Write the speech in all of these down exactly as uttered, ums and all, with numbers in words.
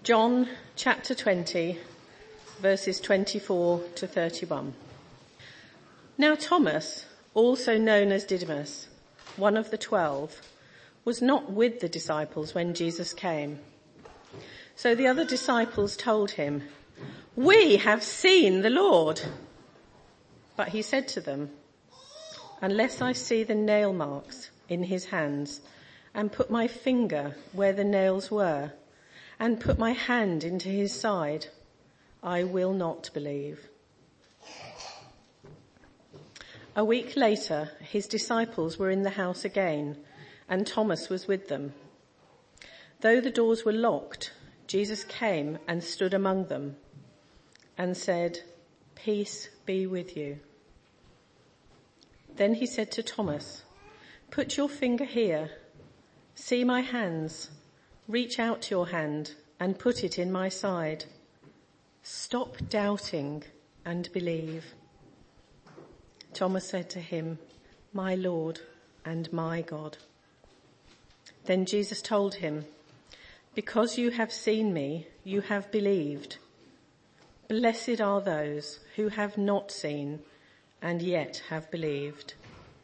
John chapter twenty, verses twenty-four to thirty-one. Now Thomas, also known as Didymus, one of the twelve, was not with the disciples when Jesus came. So the other disciples told him, "We have seen the Lord." But he said to them, "Unless I see the nail marks in his hands and put my finger where the nails were and put my hand into his side, I will not believe." A week later, his disciples were in the house again, and Thomas was with them. Though the doors were locked, Jesus came and stood among them and said, "Peace be with you." Then he said to Thomas, "Put your finger here. See my hands. Reach out your hand and put it in my side. Stop doubting and believe." Thomas said to him, "My Lord and my God." Then Jesus told him, "Because you have seen me, you have believed. Blessed are those who have not seen and yet have believed."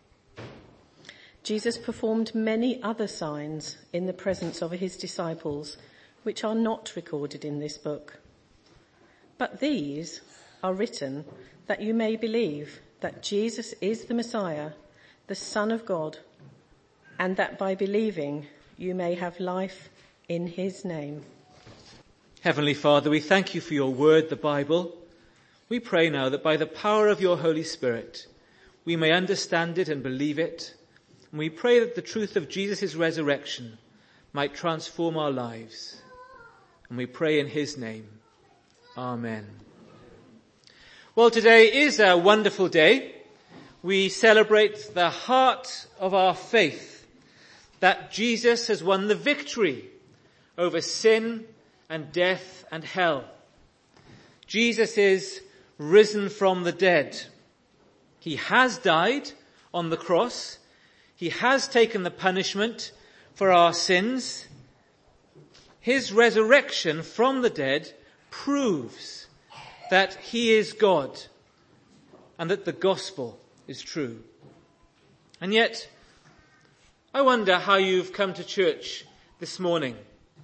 Jesus performed many other signs in the presence of his disciples, which are not recorded in this book. But these are written that you may believe that Jesus is the Messiah, the Son of God, and that by believing you may have life in his name. Heavenly Father, we thank you for your word, the Bible. We pray now that by the power of your Holy Spirit, we may understand it and believe it. And we pray that the truth of Jesus' resurrection might transform our lives. And we pray in his name. Amen. Well, today is a wonderful day. We celebrate the heart of our faith, that Jesus has won the victory over sin and death and hell. Jesus is risen from the dead. He has died on the cross. He has taken the punishment for our sins. His resurrection from the dead proves that he is God and that the gospel is true. And yet, I wonder how you've come to church this morning.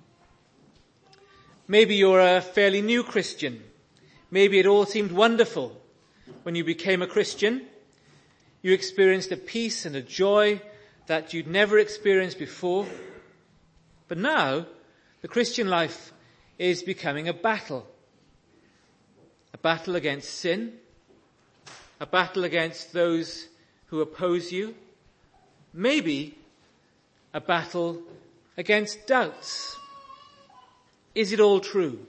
Maybe you're a fairly new Christian. Maybe it all seemed wonderful when you became a Christian. You experienced a peace and a joy that you'd never experienced before. But now, the Christian life is becoming a battle. A battle against sin. A battle against those who oppose you. Maybe a battle against doubts. Is it all true?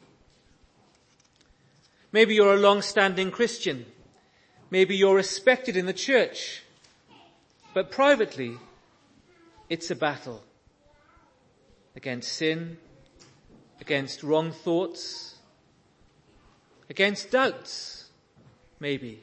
Maybe you're a long-standing Christian. Maybe you're respected in the church. But privately, it's a battle against sin, against wrong thoughts, against doubts, maybe.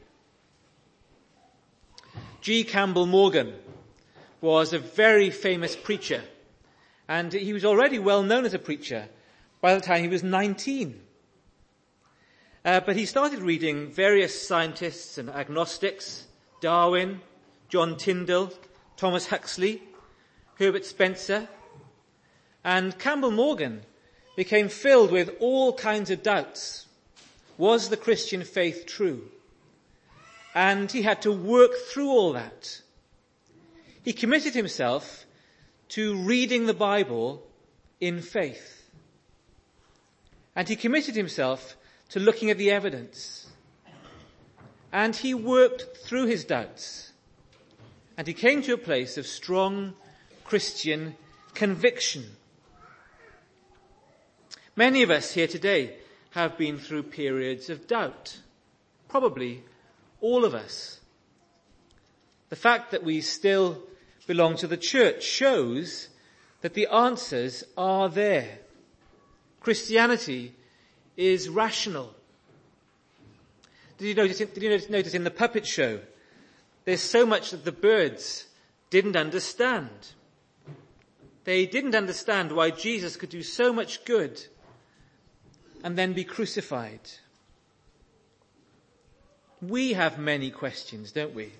G. Campbell Morgan was a very famous preacher, and he was already well known as a preacher by the time he was nineteen. Uh, but he started reading various scientists and agnostics, Darwin, John Tyndall, Thomas Huxley, Herbert Spencer, and Campbell Morgan became filled with all kinds of doubts. Was the Christian faith true? And he had to work through all that. He committed himself to reading the Bible in faith. And he committed himself to looking at the evidence. And he worked through his doubts. And he came to a place of strong Christian conviction. Many of us here today have been through periods of doubt. Probably all of us. The fact that we still belong to the church shows that the answers are there. Christianity is rational. Did you notice, did you notice, notice in the puppet show, there's so much that the birds didn't understand. They didn't understand why Jesus could do so much good and then be crucified? We have many questions, don't we?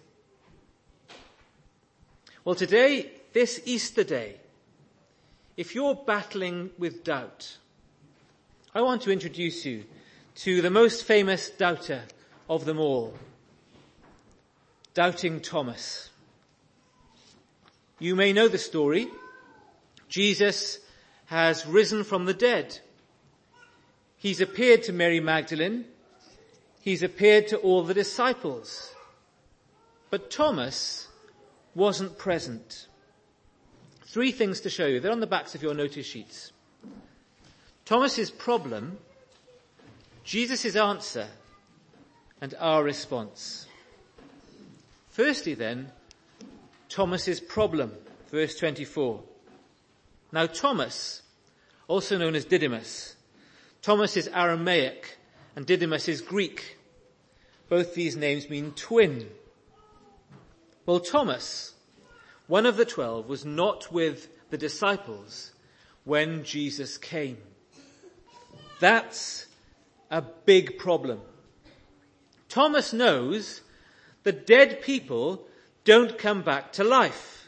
Well, today, this Easter day, if you're battling with doubt, I want to introduce you to the most famous doubter of them all, Doubting Thomas. You may know the story. Jesus has risen from the dead. He's appeared to Mary Magdalene. He's appeared to all the disciples. But Thomas wasn't present. Three things to show you. They're on the backs of your notice sheets. Thomas's problem, Jesus' answer, and our response. Firstly then, Thomas's problem, verse twenty-four. Now Thomas, also known as Didymus, Thomas is Aramaic and Didymus is Greek. Both these names mean twin. Well, Thomas, one of the twelve, was not with the disciples when Jesus came. That's a big problem. Thomas knows that dead people don't come back to life.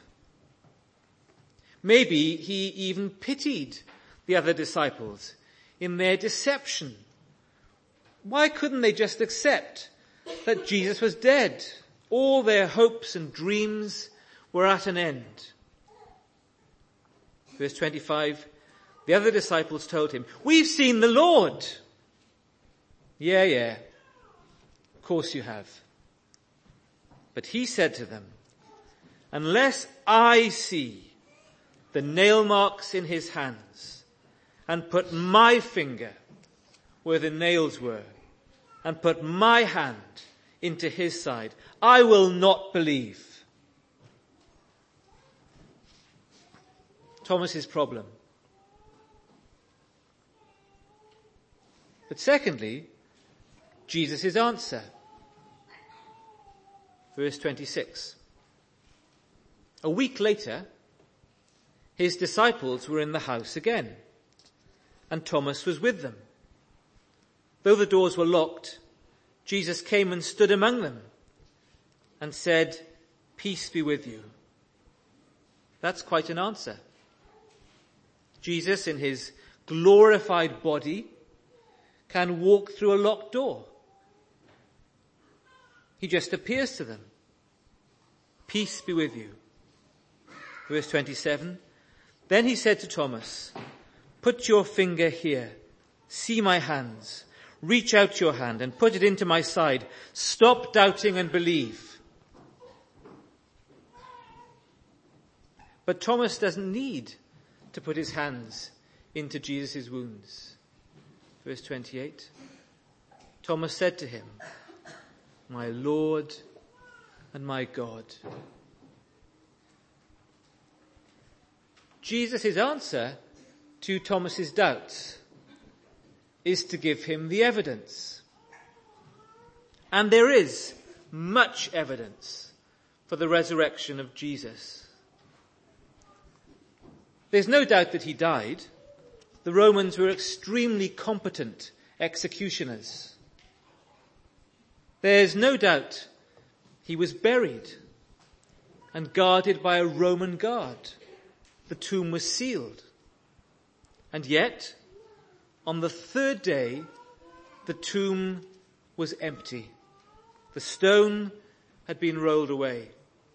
Maybe he even pitied the other disciples in their deception. Why couldn't they just accept that Jesus was dead? All their hopes and dreams were at an end. Verse twenty-five, the other disciples told him, "We've seen the Lord." Yeah, yeah, of course you have. But he said to them, "Unless I see the nail marks in his hands and put my finger where the nails were and put my hand into his side, I will not believe." Thomas's problem. But secondly, Jesus' answer. Verse twenty-six. A week later, his disciples were in the house again, and Thomas was with them. Though the doors were locked, Jesus came and stood among them and said, "Peace be with you." That's quite an answer. Jesus, in his glorified body, can walk through a locked door. He just appears to them. "Peace be with you." Verse twenty-seven. Then he said to Thomas, "Put your finger here. See my hands. Reach out your hand and put it into my side. Stop doubting and believe." But Thomas doesn't need to put his hands into Jesus' wounds. Verse twenty-eight. Thomas said to him, "My Lord and my God." Jesus' answer to Thomas's doubts is to give him the evidence. And there is much evidence for the resurrection of Jesus. There's no doubt that he died. The Romans were extremely competent executioners. There's no doubt he was buried and guarded by a Roman guard. The tomb was sealed. And yet, on the third day, the tomb was empty. The stone had been rolled away.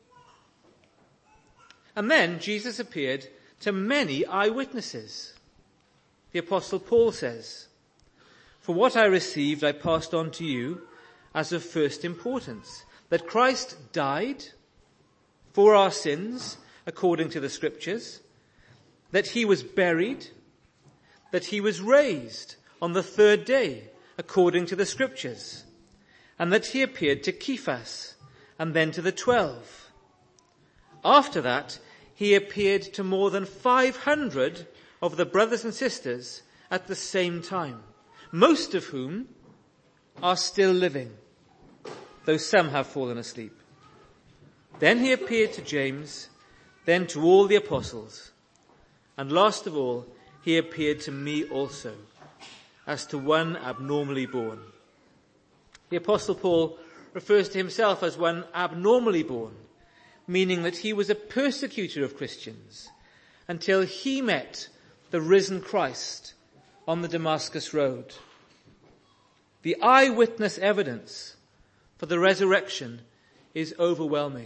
And then Jesus appeared to many eyewitnesses. The Apostle Paul says, "For what I received I passed on to you as of first importance, that Christ died for our sins according to the Scriptures, that he was buried, that he was raised on the third day according to the Scriptures, and that he appeared to Cephas and then to the twelve. After that, he appeared to more than five hundred of the brothers and sisters at the same time, most of whom are still living, though some have fallen asleep. Then he appeared to James, then to all the apostles, and last of all, he appeared to me also, as to one abnormally born. The Apostle Paul refers to himself as one abnormally born, meaning that he was a persecutor of Christians until he met the risen Christ on the Damascus Road. The eyewitness evidence for the resurrection is overwhelming.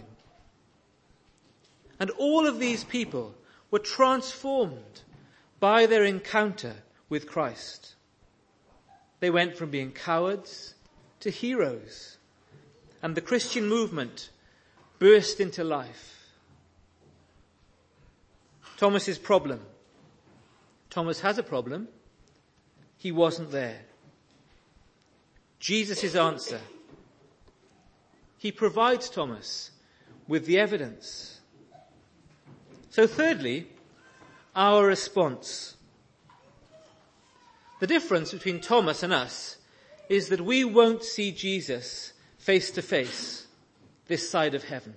And all of these people were transformed by their encounter with Christ. They went from being cowards to heroes, and the Christian movement burst into life. Thomas's problem. Thomas has a problem. He wasn't there. Jesus' answer. He provides Thomas with the evidence. So thirdly, our response. The difference between Thomas and us is that we won't see Jesus face to face this side of heaven.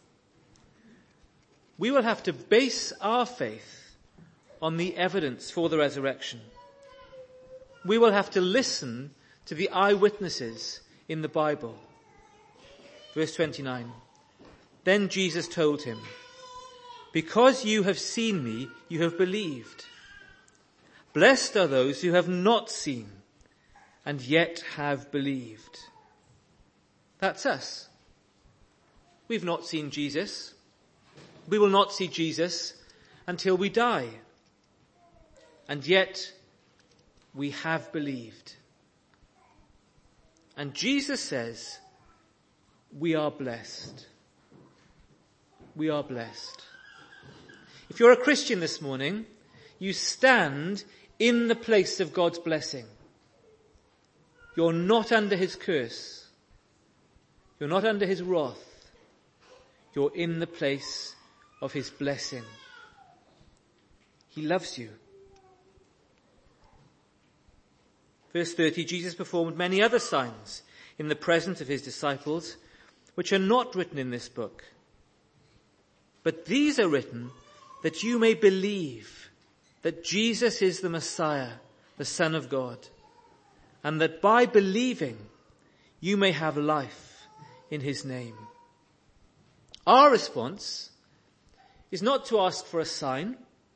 We will have to base our faith on the evidence for the resurrection. We will have to listen to the eyewitnesses in the Bible. Verse twenty-nine. Then Jesus told him, "Because you have seen me, you have believed. Blessed are those who have not seen and yet have believed." That's us. We've not seen Jesus. We will not see Jesus until we die. And yet we have believed. And Jesus says, we are blessed. We are blessed. If you're a Christian this morning, you stand in the place of God's blessing. You're not under his curse. You're not under his wrath. You're in the place of his blessing. He loves you. Verse thirty, Jesus performed many other signs in the presence of his disciples, which are not written in this book. But these are written that you may believe that Jesus is the Messiah, the Son of God, and that by believing you may have life in his name. Our response is not to ask for a sign.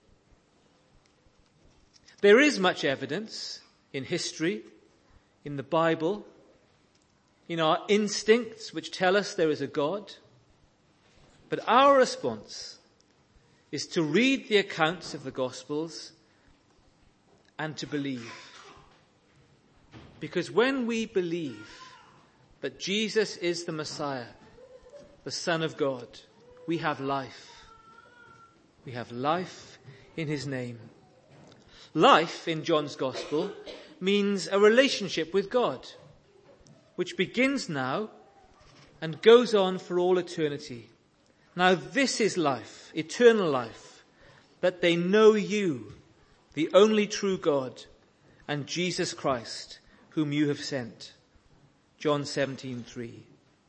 There is much evidence in history, in the Bible, in our instincts which tell us there is a God. But our response is to read the accounts of the Gospels and to believe. Because when we believe that Jesus is the Messiah, the Son of God, we have life. We have life in his name. Life in John's Gospel means a relationship with God, which begins now and goes on for all eternity. Now this is life, eternal life, that they know you, the only true God, and Jesus Christ, whom you have sent. John seventeen three.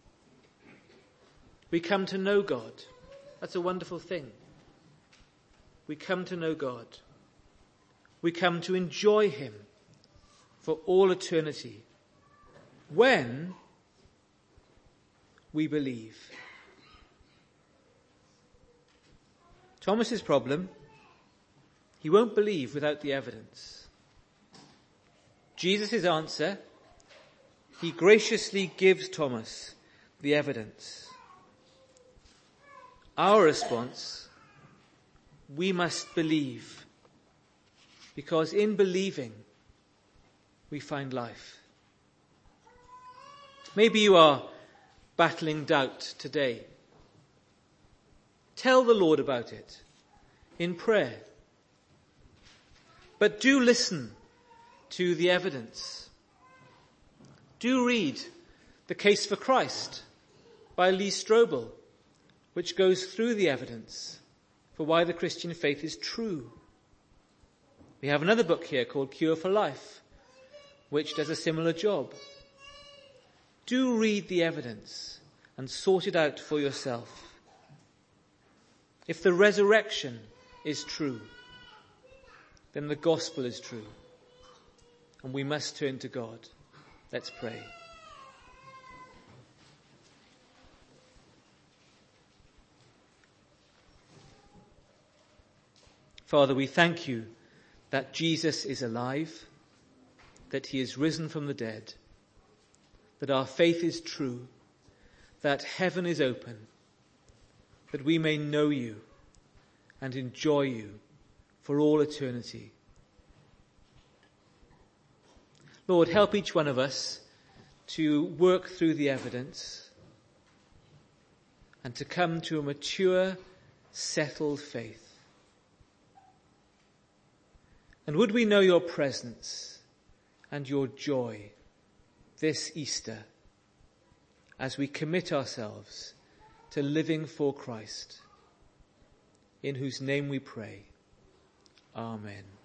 We come to know God. That's a wonderful thing. We come to know God. We come to enjoy him for all eternity when we believe. Thomas's problem, he won't believe without the evidence. Jesus' answer, he graciously gives Thomas the evidence. Our response, we must believe, because in believing we find life. Maybe you are battling doubt today. Tell the Lord about it in prayer. But do listen to the evidence. Do read The Case for Christ by Lee Strobel, which goes through the evidence for why the Christian faith is true. We have another book here called Cure for Life, which does a similar job. Do read the evidence and sort it out for yourself. If the resurrection is true, then the gospel is true. and we must turn to God. Let's pray. Father, we thank you that Jesus is alive, that he is risen from the dead, that our faith is true, that heaven is open, that we may know you and enjoy you for all eternity. Lord, help each one of us to work through the evidence and to come to a mature, settled faith. And would we know your presence and your joy this Easter as we commit ourselves to living for Christ, in whose name we pray. Amen.